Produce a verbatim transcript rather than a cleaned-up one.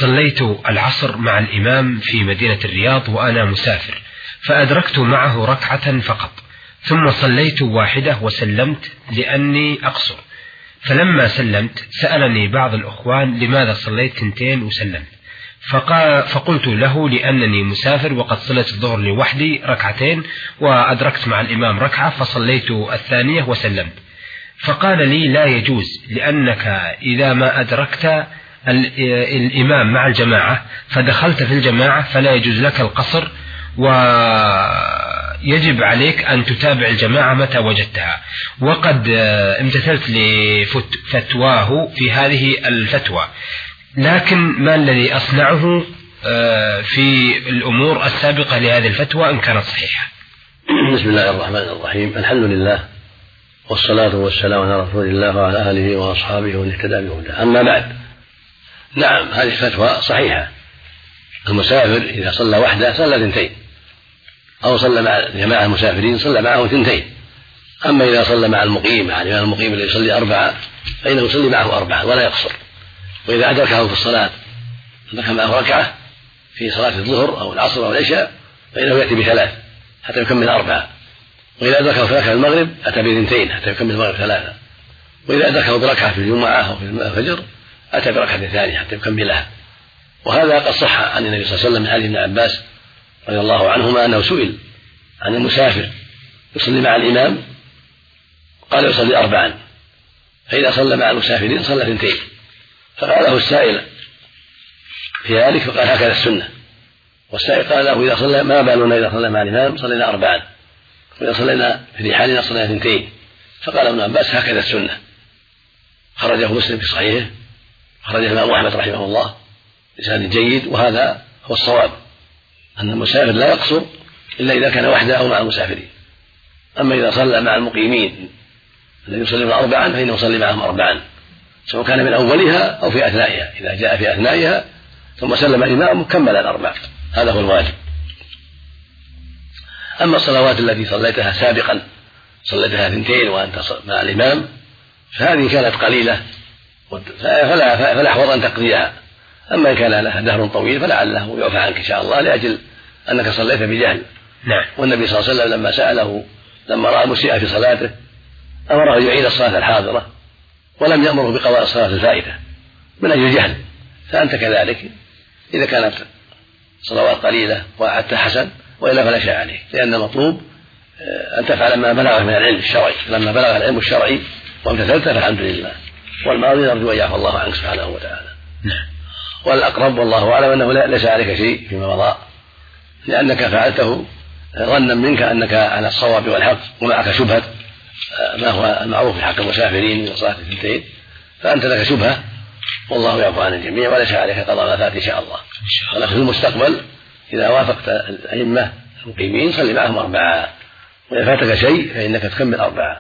صليت العصر مع الإمام في مدينة الرياض وأنا مسافر، فأدركت معه ركعة فقط، ثم صليت واحدة وسلمت لأني أقصر. فلما سلمت سألني بعض الأخوان لماذا صليت تنتين وسلمت، فقلت له لأنني مسافر وقد صليت الظهر لوحدي ركعتين وأدركت مع الإمام ركعة فصليت الثانية وسلمت. فقال لي لا يجوز، لأنك إذا ما أدركت الإمام مع الجماعة فدخلت في الجماعة فلا يجوز لك القصر، ويجب عليك أن تتابع الجماعة متى وجدتها. وقد امتثلت لفتواه في هذه الفتوى، لكن ما الذي أصنعه في الأمور السابقة لهذه الفتوى إن كانت صحيحة؟ بسم الله الرحمن الرحيم، الحمد لله والصلاة والسلام على رسول الله وعلى آله وأصحابه ومن اهتدى بهداه. أما بعد، نعم هذه الفتوى صحيحة. المسافر إذا صلى وحده صلى اثنتين، أو صلى مع جماعة المسافرين صلى معه اثنتين. أما إذا صلى مع المقيم مع الإمام المقيم الذي يصلي أربعة فإنه يصلي معه أربعة ولا يقصر. وإذا أدركه في الصلاة أدرك معه ركعة في صلاة الظهر أو العصر أو العشاء فإنه يأتي بثلاث حتى يكمل أربعة. وإذا أدركه في ركعة المغرب أتى باثنتين حتى يكمل المغرب ثلاثة. وإذا أدركه بركعة في الجمعة أو في الفجر أتى بركعة ثانية حتى يكملها. وهذا قد صح عن النبي صلى الله عليه وسلم من حديث ابن عباس رضي الله عنهما أنه سئل عن المسافر يصلي مع الإمام قال يصلي أربعا، فإذا صلى مع المسافرين صلى اثنتين. فقال له السائل في ذلك فقال هكذا السنة. والسائل قال له إذا صلى ما بالنا إذا صلى مع الإمام صلينا أربعا، وإذا صلينا في رحالنا صلينا اثنتين. فقال ابن عباس هكذا السنة. خرجه مسلم في صحيحه، خرجه الإمام أحمد رحمه الله بسند جيد، وهذا هو الصواب أن المسافر لا يقصر إلا إذا كان وحده أو مع المسافرين. أما إذا صلى مع المقيمين الذين يصلون أربعا فإنه يصلي معهم أربعا، سواء كان من أولها أو في أثنائها. إذا جاء في أثنائها ثم سلم الإمام كمل الأربع، هذا هو الواجب. أما الصلوات التي صليتها سابقا صليتها اثنتين وأنت مع الإمام فهذه كانت قليلة فلا فالأحوط أن تقضيها. أما إن كان لها دهر طويل فلعله يعفى عنك إن شاء الله لأجل أنك صليت بجهل. نعم. والنبي صلى الله عليه وسلم لما سأله لما رأى مسيئا في صلاته أمره يعيد الصلاة الحاضرة ولم يأمره بقضاء الصلاة الفائتة من أجل الجهل. فأنت كذلك إذا كانت صلوات قليلة وأعدت حسن، وإلا فلا شيء عليك، لأن المطلوب أن تفعل ما بلغ من العلم الشرعي. لما بلغ العلم الشرعي وامتثلت فالحمد لله، والماضي نرجو أن يعفو الله عنك سبحانه وتعالى. نعم. والأقرب والله أعلم أنه ليس عليك شيء فيما مضى، لأنك فعلته ظنا منك أنك على الصواب والحق ومعك شبهة ما هو المعروف في حق المسافرين من صلاة الاثنتين، فأنت لك شبهة والله يعفو عن الجميع وليس عليك قضاء ما فات إن شاء الله. ولكن في المستقبل إذا وافقت الأئمة المقيمين صلي معهم أربعة، وإذا فاتك شيء فإنك تكمل أربعة.